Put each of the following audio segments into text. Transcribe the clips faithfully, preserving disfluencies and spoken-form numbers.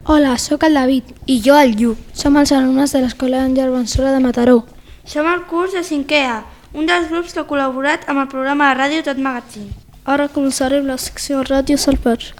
Hola, sóc el David. I jo el Lluc. Som els alumnes de l'Escola Àngel Vençola de Mataró. Som el curs de cinquè A, un dels grups que ha col·laborat amb el programa de ràdio Tot Magazín. Ara començarem la secció Ràdio Salvats.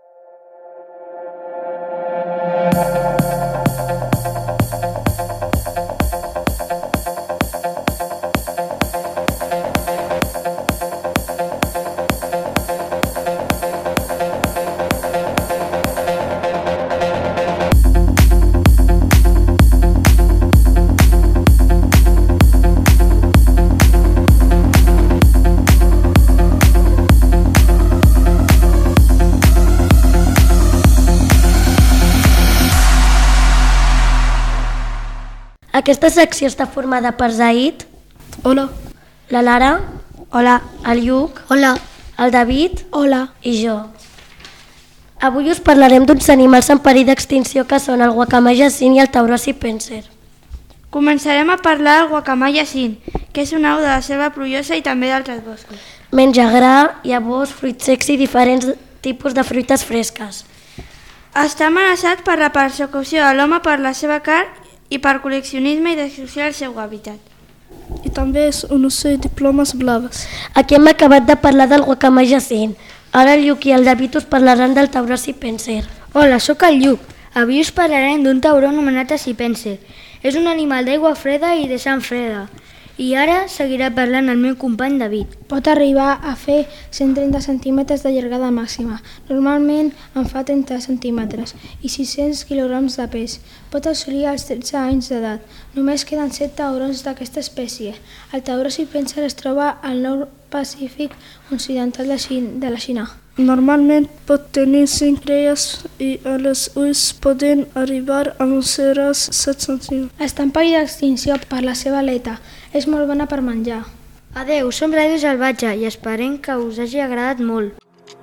Aquesta secció està formada per Zaid. Hola. La Lara. Hola. El Lluc. Hola. El David. Hola. I jo. Avui us parlarem d'uns animals en perill d'extinció que són el guacamai jacint i el tauró cipenser. Començarem a parlar del guacamai jacint, que és un au de la selva pluviosa i també d'altres boscos. Menja gra, llavors, fruits secs i diferents tipus de fruites fresques. Està amenaçat per la persecució de l'home per la seva carn i per col·leccionisme i destrucció del seu hàbitat. I també és un ocell de plomes blaves. Aquí hem acabat de parlar del guacamai jacint. Ara el Lluc i el David us parlaran del tauró cipenser. Hola, sóc el Lluc. Avui us parlarem d'un tauró anomenat cipenser. És un animal d'aigua freda i de sang freda. I ara seguirà parlant el meu company David. Pot arribar a fer cent trenta centímetres de llargada màxima. Normalment en fa trenta centímetres i sis-cents quilograms de pes. Pot assolir els tretze anys d'edat. Només queden set taurons d'aquesta espècie. El tauró cipenser es troba al nord Pacífic occidental de la Xina. Normalment pot tenir cinc cries i els ulls poden arribar a mesurar set centímetres. Està en perill d'extinció per la seva aleta. És molt bona per menjar. Adeu, som Ràdio Salvatge i esperem que us hagi agradat molt.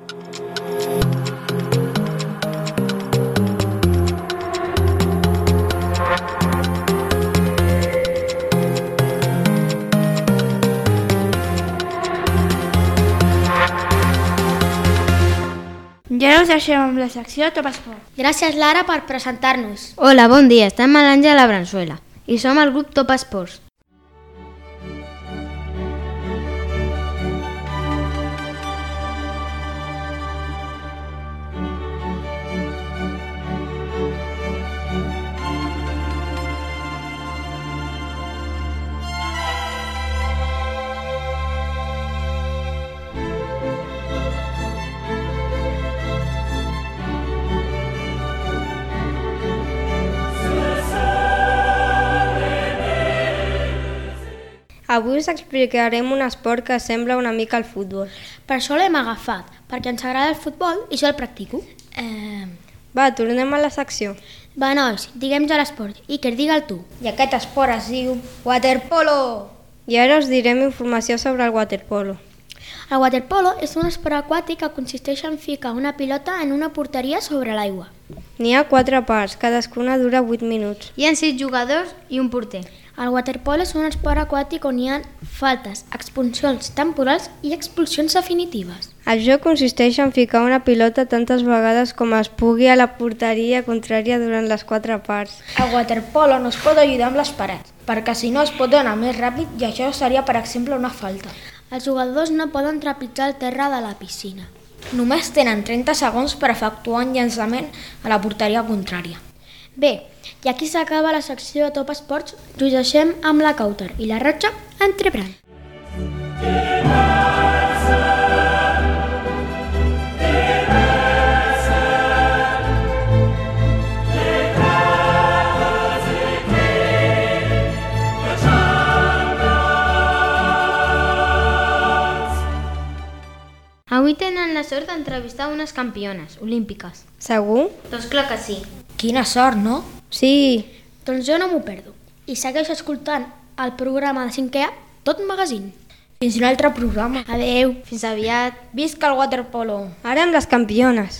I ara us deixem amb la secció Top Esport. Gràcies, Lara, per presentar-nos. Hola, bon dia, estem a l'Àngel a Vençola i som el grup Top Esports. Avui us explicarem un esport que sembla una mica al futbol. Per això l'hem agafat, perquè ens agrada el futbol i jo el practico. Eh... Va, tornem a la secció. Va, nois, diguem ja l'esport. Iker, digue'l tu. I aquest esport es diu waterpolo. I ara us direm informació sobre el waterpolo. El waterpolo és un esport aquàtic que consisteix en ficar una pilota en una porteria sobre l'aigua. N'hi ha quatre parts, cadascuna dura vuit minuts. Hi ha sis jugadors i un porter. El waterpolo és un esport aquàtic on hi ha faltes, expulsions temporals i expulsions definitives. El joc consisteix en ficar una pilota tantes vegades com es pugui a la porteria contrària durant les quatre parts. El waterpolo no es pot ajudar amb les parets, perquè si no es pot anar més ràpid i això seria, per exemple, una falta. Els jugadors no poden trepitjar el terra de la piscina. Només tenen trenta segons per efectuar un llançament a la porteria contrària. Bé, i aquí s'acaba la secció de Top Esports. Us deixem amb la Cauter i la Ratxa entrepran. Avui tenen la sort d'entrevistar unes campiones olímpiques. Segur? Doncs clar que sí. Quina sort, no? Sí. Doncs jo no m'ho perdo. I segueixo escoltant el programa de cinquè A, Tot Magazín. Fins un altre programa. Adeu. Fins aviat. Visca el waterpolo. Ara amb les campiones.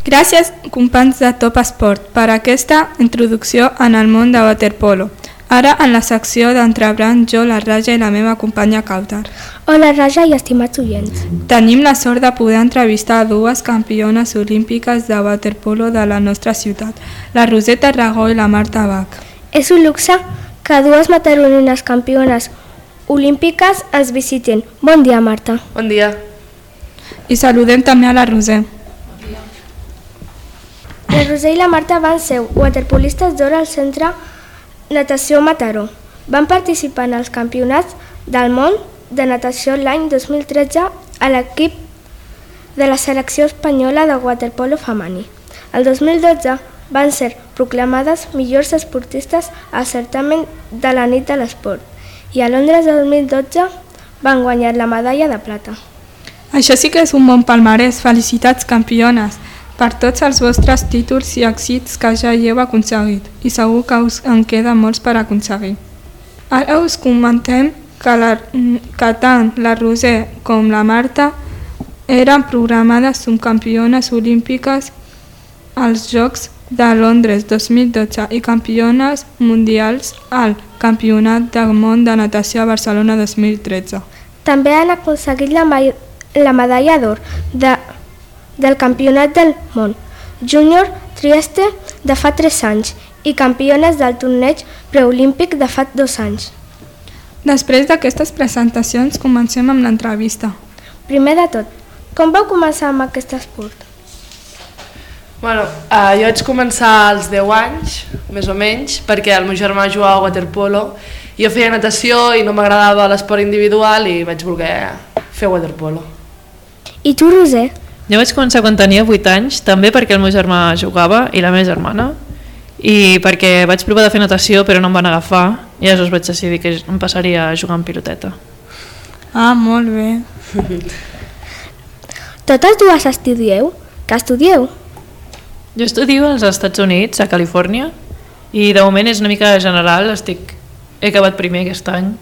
Gràcies, companys de Top Esport, per aquesta introducció en el món de waterpolo. Ara, en la secció d'entrebranc, jo, la Raja i la meva companya Cautar. Hola, Raja i estimats oients. Tenim la sort de poder entrevistar dues campiones olímpiques de waterpolo de la nostra ciutat, la Roser Tarragó i la Marta Bach. És un luxe que dues mataronines campiones olímpiques es visiten. Bon dia, Marta. Bon dia. I saludem també a la Roser. La Roser i la Marta van ser waterpolistes d'or al Centre Natació Mataró. Van participar en els campionats del món de natació l'any dos mil tretze a l'equip de la selecció espanyola de waterpolo femení. El dos mil dotze van ser proclamades millors esportistes al certamen de la nit de l'esport i a Londres dos mil dotze van guanyar la medalla de plata. Això sí que és un bon palmarès. Felicitats, campiones, per tots els vostres títols i èxits que ja hi heu aconseguit, i segur que us en queden molts per aconseguir. Ara us comentem que, la, que tant la Roser com la Marta eren programades subcampiones olímpiques als Jocs de Londres dos mil dotze i campiones mundials al Campionat del Món de Natació a Barcelona dos mil tretze. També han aconseguit la, la medalla d'or de del Campionat del Món Júnior Trieste de fa tres anys i campiones del torneig preolímpic de fa dos anys. Després d'aquestes presentacions comencem amb l'entrevista. Primer de tot, com vau començar amb aquest esport? Bueno, eh, jo vaig començar als deu anys, més o menys, perquè el meu germà jugava a waterpolo. Jo feia natació i no m'agradava l'esport individual i vaig voler fer waterpolo. I tu, Roser? Jo vaig començar quan tenia vuit anys, també perquè el meu germà jugava i la meva germana, i perquè vaig provar de fer natació però no em van agafar i llavors vaig decidir que em passaria a jugar en piloteta. Ah, molt bé. Totes dues estudieu? Què estudieu? Jo estudio als Estats Units, a Califòrnia, i de moment és una mica general, estic... he acabat primer aquest any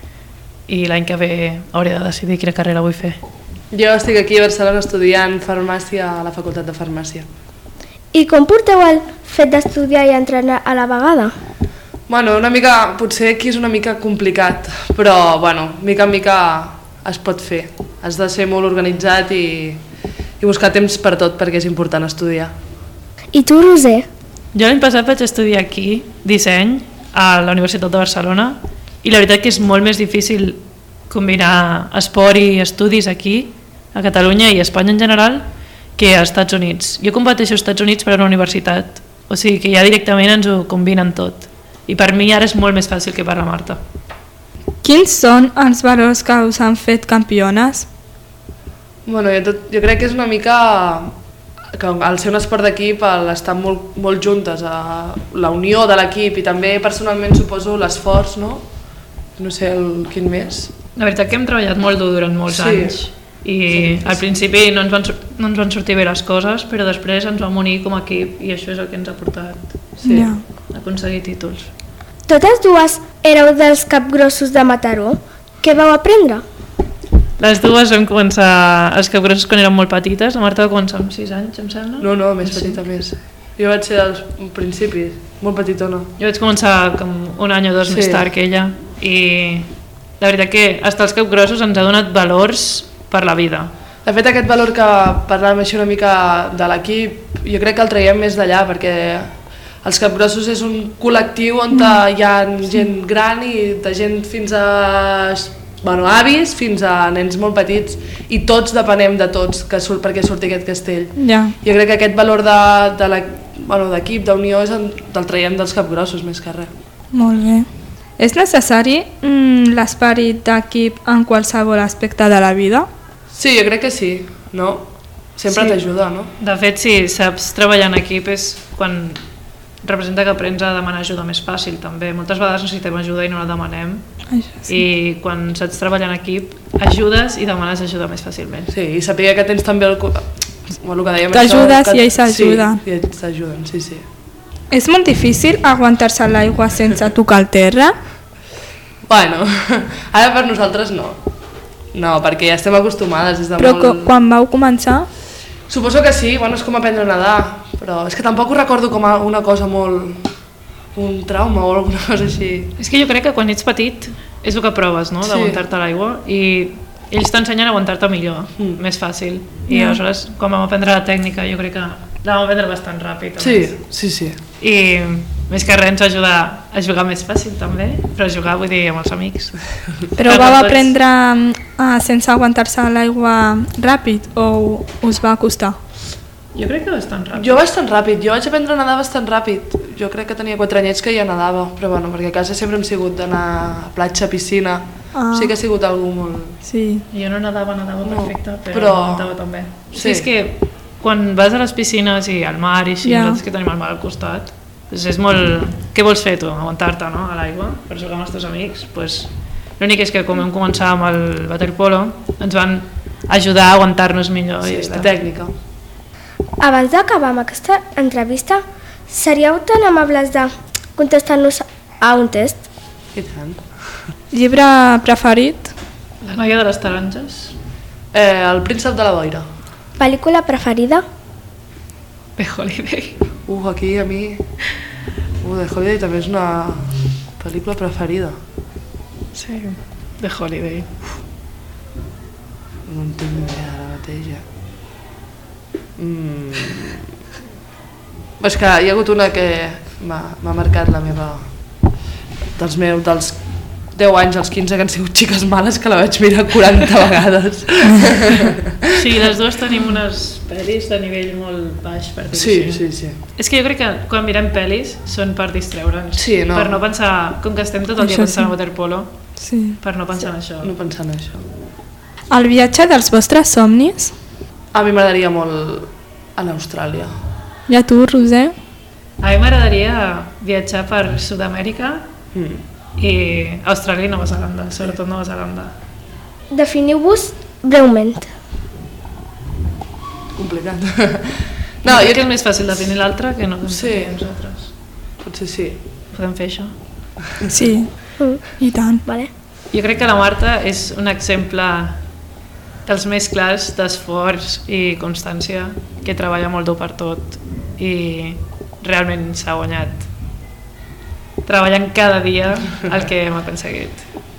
i l'any que ve hauré de decidir quina carrera vull fer. Jo estic aquí a Barcelona estudiant farmàcia a la Facultat de Farmàcia. I com porteu el fet d'estudiar i entrenar a la vegada? Bueno, una mica, potser aquí és una mica complicat, però bueno, mica en mica es pot fer. Has de ser molt organitzat i, i buscar temps per tot perquè és important estudiar. I tu, Roser? Jo l'any passat vaig estudiar aquí, disseny, a la Universitat de Barcelona, i la veritat que és molt més difícil combinar esport i estudis aquí, a Catalunya i a Espanya en general, que als Estats Units. Jo competeixo als Estats Units per a una universitat, o sigui que ja directament ens ho combinen tot. I per mi ara és molt més fàcil que per la Marta. Quins són els valors que us han fet campiones? Bueno, jo, tot, jo crec que és una mica que al ser un esport d'equip, l'estar molt, molt juntes, a la unió de l'equip i també personalment suposo l'esforç, no? No sé el, quin més. La veritat que hem treballat molt dur durant molts sí. anys i sí, al principi no ens, van, no ens van sortir bé les coses, però després ens vam unir com a equip i això és el que ens ha portat sí. yeah. a aconseguir títols. Totes dues éreu dels capgrossos de Mataró. Què vau aprendre? Les dues vam començar els capgrossos quan érem molt petites. La Marta va començar amb sis anys, em sembla? No, no, més petita sí. més. Jo vaig ser als principis, molt petitona. Jo vaig començar com un any o dos sí. més tard que ella i la veritat que estar als capgrossos ens ha donat valors per la vida. De fet, aquest valor que parlàvem així una mica de l'equip, jo crec que el traiem més d'allà, perquè els capgrossos és un col·lectiu on mm. hi ha gent gran i de gent fins a bueno, avis fins a nens molt petits i tots depenem de tots que surt, perquè surti aquest castell. Yeah. Jo crec que aquest valor de, de la, bueno, d'equip, d'unió, és el, el traiem dels capgrossos més que res. Molt bé. És necessari mm, l'esperit d'equip en qualsevol aspecte de la vida? Sí, jo crec que sí, no? Sempre sí. T'ajuda, no? De fet, si saps treballar en equip és quan representa que aprens a demanar ajuda més fàcil també. Moltes vegades necessitem ajuda i no la demanem. Això sí. I quan saps treballar en equip ajudes i demanes ajuda més fàcilment. Sí, i saber que tens també el, el que dèiem, t'ajudes que... i ells s'ajuden. Sí, i ells s'ajuden, sí, sí. És molt difícil aguantar-se l'aigua sense tocar el terra? Bueno, ara per nosaltres no. No, perquè ja estem acostumades des de Però molt... quan vau començar? Suposo que sí, bueno, és com aprendre a nedar, però és que tampoc ho recordo com a una cosa molt... un trauma o alguna cosa així. És que jo crec que quan ets petit és el que proves, no?, d'aguantar-te a l'aigua, i ells t'ensenyen a aguantar-te millor, mm. més fàcil. I yeah. aleshores, quan vam aprendre la tècnica, jo crec que la vam aprendre bastant ràpid. Sí, sí, sí. I més que res ens ajuda a jugar més fàcil també, però jugar vull dir amb els amics. Però vau aprendre uh, sense aguantar-se a l'aigua ràpid o us va costar? Jo crec que bastant ràpid. Jo bastant ràpid, jo vaig aprendre a nedar bastant ràpid. Jo crec que tenia quatre anyets que ja nedava, però bueno, perquè a casa sempre hem sigut d'anar a platja, piscina, ah. sí que ha sigut algú molt... Sí. Jo no nedava, nedava no, perfecte, però, però... aguantava també. Sí. Sí, és que quan vas a les piscines i al mar i així, yeah. nosaltres que tenim el mar al costat, doncs és molt... Què vols fer tu? Aguantar-te, no?, a l'aigua per jugar amb els teus amics? Pues, l'únic és que com vam començar amb el waterpolo ens van ajudar a aguantar-nos millor. Sí, i la tècnica. Abans d'acabar amb aquesta entrevista, seríeu tan amables de contestar-nos a un test? I tant. Llibre preferit? La noia de les taronges. Eh, el príncep de la boira. Pel·lícula preferida? The Holiday. Uh, aquí a mi... Uh, The Holiday també és una pel·lícula preferida. Sí, The Holiday. No en tinc ni idea ara mateix, ja. Mm. És que hi ha hagut una que m'ha marcat la meva... dels meus, dels deu anys als quinze, que han sigut Xiques males, que la vaig mirar quaranta vegades. Sí, les dues tenim unes pel·lis de nivell molt baix, per dir-ho sí, així. Sí, sí. És que jo crec que quan mirem pel·lis són per distreure'ns, sí, no. per no pensar, com que estem tot el dia pensant sí. en waterpolo, sí. per no pensar sí. en això. No pensar en això. El viatge dels vostres somnis? A mi m'agradaria molt anar a Austràlia. I a tu, Roser? A mi m'agradaria viatjar per Sud-amèrica mm. i Austràlia i Nova Zelanda, sobretot Nova Zelanda. Definiu-vos breument. Complicat. No, jo crec que és més fàcil definir l'altre que no sí. nosaltres. Potser sí. Podem fer això? Sí, mm. i tant. Vale. Jo crec que la Marta és un exemple dels més clars d'esforç i constància, que treballa molt dur per tot i realment s'ha guanyat treballant cada dia el que hem aconseguit.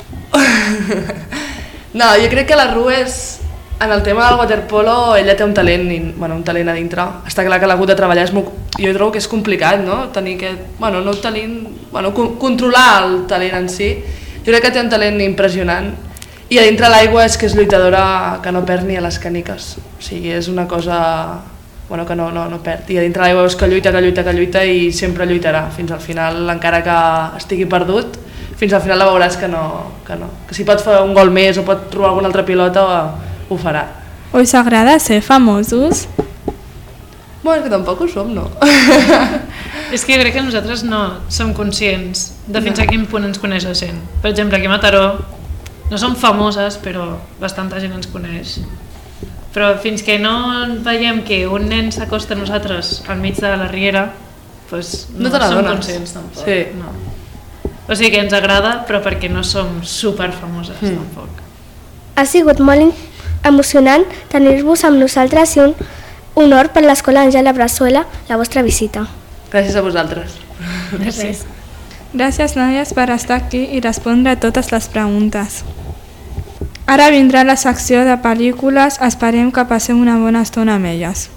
No, jo crec que la Ru és, en el tema del waterpolo, ella té un talent, bueno, un talent a dintre. Està clar que l'ha hagut de treballar, és molt, jo trobo que és complicat, no? Tenir aquest, bueno, no talent, bueno, controlar el talent en si. Jo crec que té un talent impressionant. I a dintre l'aigua és que és lluitadora que no perd ni a les caniques. O sigui, és una cosa bueno, que no, no, no perd. I a dintre l'aigua és que lluita, que lluita, que lluita i sempre lluitarà fins al final, encara que estigui perdut, fins al final la veuràs que no, que no. Que si pot fer un gol més o pot trobar alguna altra pilota, ho farà. Us agrada ser famosos? Bueno, que tampoc ho som, no? És que jo crec que nosaltres no som conscients de fins no. a quin punt ens coneix la gent. Per exemple, aquí a Mataró no som famoses, però bastanta gent ens coneix. Però fins que no veiem que un nen s'acosta a nosaltres al mig de la riera, doncs no, no som conscients tampoc. Sí. No. O sigui que ens agrada, però perquè no som superfamoses mm. tampoc. Ha sigut molt emocionant tenir-vos amb nosaltres i un honor per l'Escola Àngela Brazuela la vostra visita. Gràcies a vosaltres. Gràcies. Gràcies, noies, per estar aquí i respondre a totes les preguntes. Ara vindrà la secció de pel·lícules, esperem que passem una bona estona amb elles.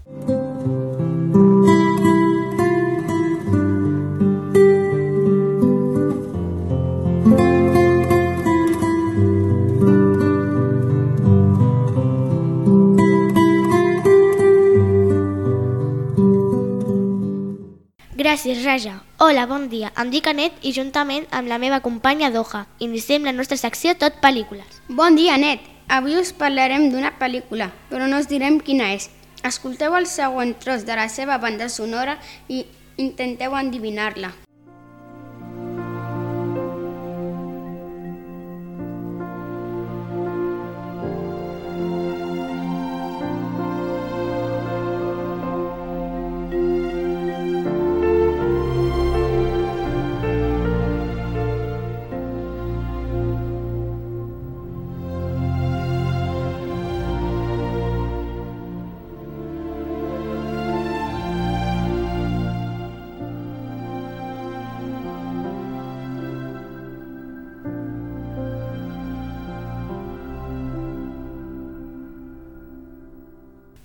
Gràcies, Raja. Hola, bon dia. Em dic Anet i juntament amb la meva companya Doha iniciem la nostra secció Tot Pel·lícules. Bon dia, Anet. Avui us parlarem d'una pel·lícula, però no us direm quina és. Escolteu el següent tros de la seva banda sonora i intenteu endevinar-la.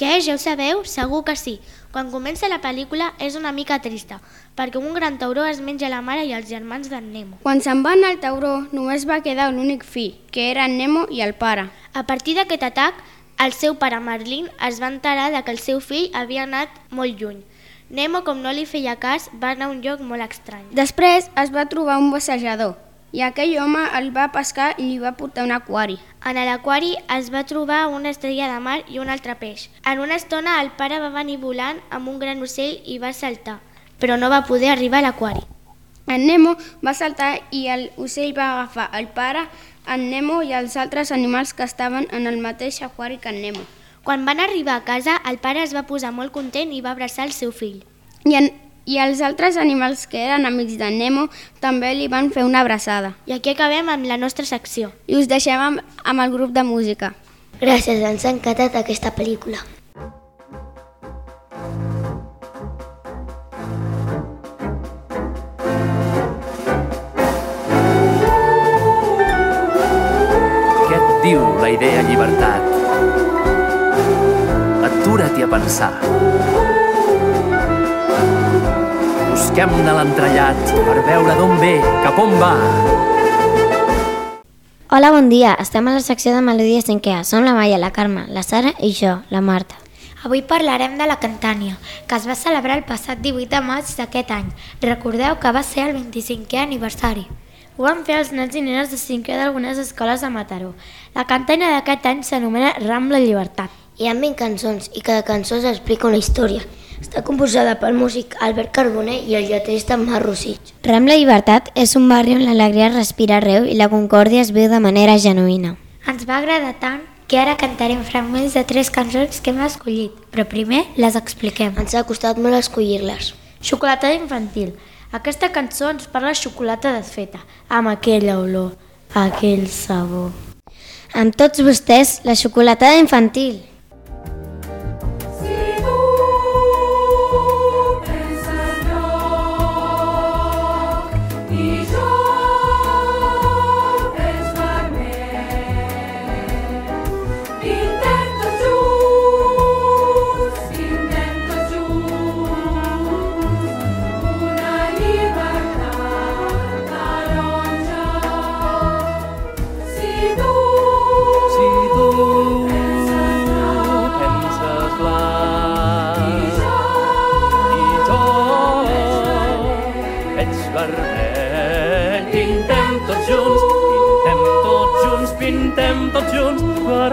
Què? Ja ho sabeu? Segur que sí. Quan comença la pel·lícula és una mica trista, perquè un gran tauró es menja la mare i els germans d'en Nemo. Quan se'n va anar el tauró, només va quedar l'únic fill, que era en Nemo i el pare. A partir d'aquest atac, el seu pare Marlin es va enterar de que el seu fill havia anat molt lluny. Nemo, com no li feia cas, va anar a un lloc molt estrany. Després es va trobar un bussejador, i aquell home el va pescar i li va portar un aquari. En l'aquari es va trobar una estrella de mar i un altre peix. En una estona el pare va venir volant amb un gran ocell i va saltar, però no va poder arribar a l'aquari. En Nemo va saltar i l'ocell va agafar el pare, en Nemo i els altres animals que estaven en el mateix aquari que en Nemo. Quan van arribar a casa, el pare es va posar molt content i va abraçar el seu fill. I en I els altres animals que eren amics de Nemo també li van fer una abraçada. I aquí acabem amb la nostra secció. I us deixem amb, amb el grup de música. Gràcies, ens ha encantat aquesta pel·lícula. Què et diu la idea llibertat? Atura't-hi a pensar. Busquem-ne l'entrellat per veure d'on ve, cap on va. Hola, bon dia. Estem a la secció de Melodia cinquè A. Som la Maia, la Carme, la Sara i jo, la Marta. Avui parlarem de la Cantània, que es va celebrar el passat divuit de maig d'aquest any. Recordeu que va ser el vint-i-cinquè aniversari. Ho van fer els nens i nenes de cinquè d'algunes escoles de Mataró. La Cantània d'aquest any s'anomena Rambla Llibertat. Hi ha vint cançons i cada cançó s'explica una història. Està composada pel músic Albert Carboner i el lletrista Marc Rosich. Rambla Llibertat és un barri on l'alegria respira arreu i la concòrdia es viu de manera genuïna. Ens va agradar tant que ara cantarem fragments de tres cançons que hem escollit, però primer les expliquem. Ens ha costat molt escollir-les. Xocolatada infantil. Aquesta cançó ens parla de xocolata desfeta, amb aquella olor, aquell sabor. Amb tots vostès, la xocolatada infantil. Pintem tots junts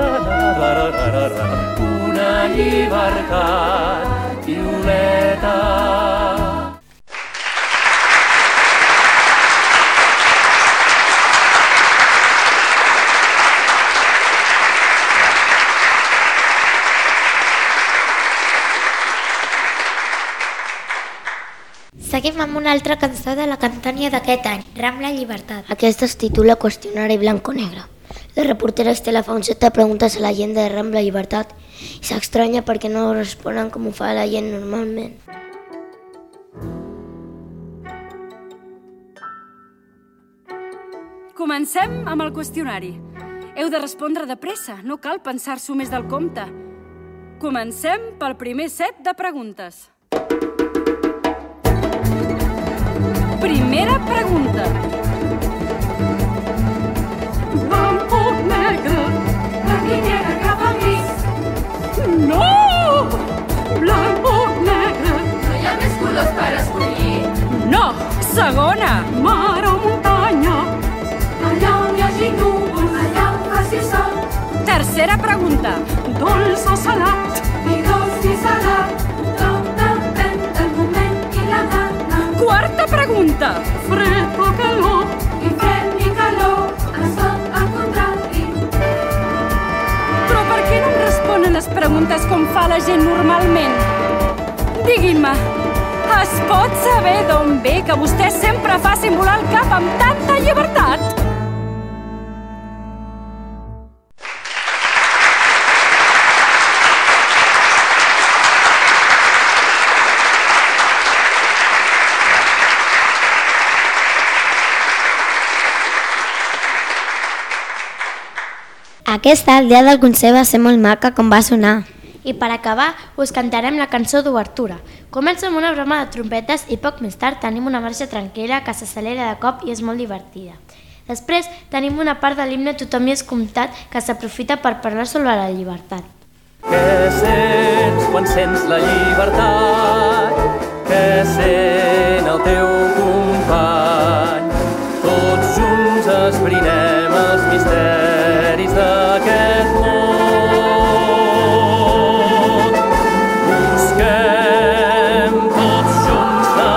una llibertat violeta. Seguim amb una altra cançó de la Cantània d'aquest any, Rambla Llibertat. Aquesta es titula Qüestionari blanco-negre. La reportera Estela fa un set de preguntes a la gent de Rambla Llibertat i s'estranya perquè no responen com ho fa la gent normalment. Comencem amb el qüestionari. Heu de respondre de pressa, no cal pensar-s'ho més del compte. Comencem pel primer set de preguntes. Primera pregunta. Blanco, negre, blanc i negre cap a gris. No! Blanco, negre. No hi ha més colors per escollir. No! Segona. Mar o muntanya. Allà on hi hagi núvols, allà on faci sol. Tercera pregunta. Dolç o salat. Ni dolç ni salat. Tot depèn del moment i la gana. Quarta pregunta. Fred o calor. Ni fred ni calor. És tot el contrari. Però per què no em responen les preguntes com fa la gent normalment? Diguin-me, es pot saber d'on ve que vostès sempre facin volar el cap amb tanta llibertat? Aquesta, el dia del concert, va ser molt maca com va sonar. I per acabar, us cantarem la cançó d'obertura. Comença amb una broma de trompetes i poc més tard tenim una marxa tranquil·la que s'accelera de cop i és molt divertida. Després tenim una part de l'himne Tothom hi és comptat que s'aprofita per parlar sobre la llibertat. Què sents quan sents la llibertat? Què sent el teu company? Tots junts esbrinem els misteris d'aquest món. Busquem tots junts la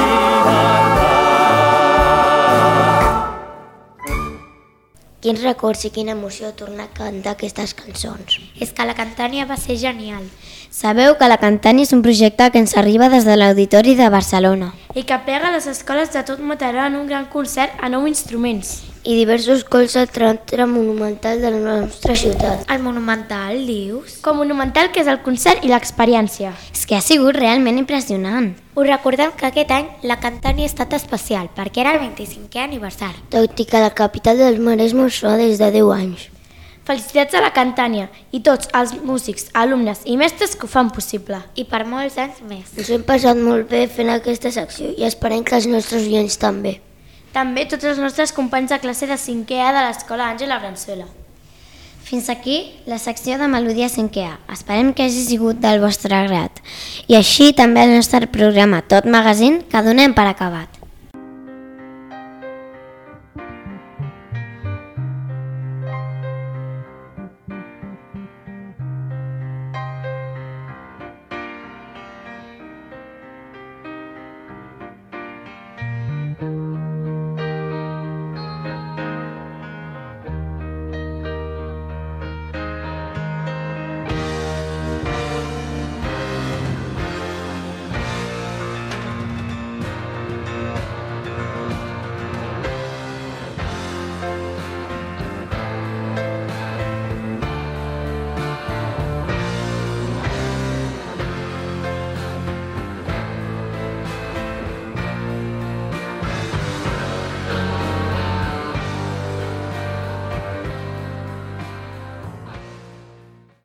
llibertat. Quins records i quina emoció tornar a cantar aquestes cançons. És que la Cantània va ser genial. Sabeu que la Cantània és un projecte que ens arriba des de l'Auditori de Barcelona. I que plega les escoles de tot Mataró en un gran concert a nou instruments. I diversos cols al teatre monumental de la nostra ciutat. El Monumental, dius? Com Monumental, que és el concert i l'experiència. És que ha sigut realment impressionant. Us recordem que aquest any la Cantània ha estat especial perquè era el vint-i-cinquè aniversari. Tot i que la capital del Maresme ho fa des de deu anys. Felicitats a la Cantània i tots els músics, alumnes i mestres que ho fan possible. I per molts anys més. Ens hem passat molt bé fent aquesta secció i esperem que els nostres oients també. També tots els nostres companys de classe de cinquè A de l'Escola Àngela Branzuela. Fins aquí la secció de Melodia cinquè A. Esperem que hagi sigut del vostre grat. I així també el nostre programa Tot Magazine, que donem per acabat.